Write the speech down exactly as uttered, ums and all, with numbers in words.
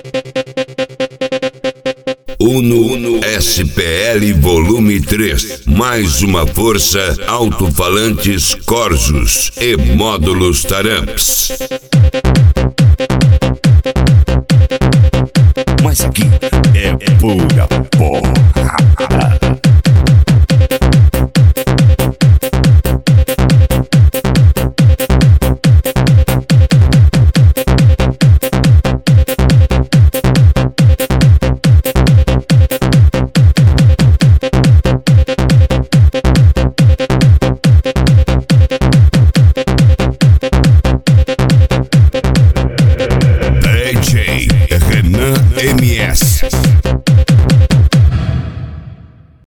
Uno S P L Volume três. Mais uma força, alto-falantes Corsos e módulos Taramps. Mas aqui é pura porra.